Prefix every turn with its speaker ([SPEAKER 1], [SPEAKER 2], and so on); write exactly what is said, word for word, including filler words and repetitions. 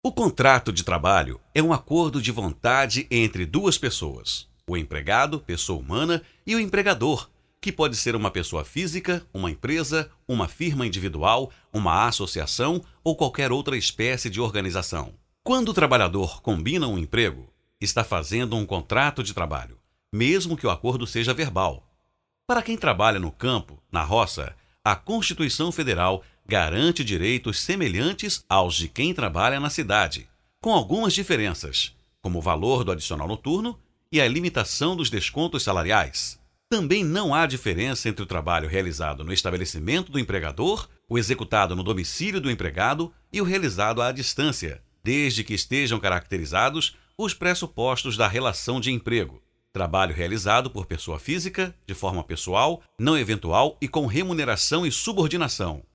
[SPEAKER 1] O contrato de trabalho é um acordo de vontade entre duas pessoas, o empregado, pessoa humana, e o empregador, que pode ser uma pessoa física, uma empresa, uma firma individual, uma associação ou qualquer outra espécie de organização. Quando o trabalhador combina um emprego, está fazendo um contrato de trabalho, mesmo que o acordo seja verbal. Para quem trabalha no campo, na roça, a Constituição Federal garante direitos semelhantes aos de quem trabalha na cidade, com algumas diferenças, como o valor do adicional noturno e a limitação dos descontos salariais. Também não há diferença entre o trabalho realizado no estabelecimento do empregador, o executado no domicílio do empregado e o realizado à distância, desde que estejam caracterizados os pressupostos da relação de emprego. Trabalho realizado por pessoa física, de forma pessoal, não eventual e com remuneração e subordinação.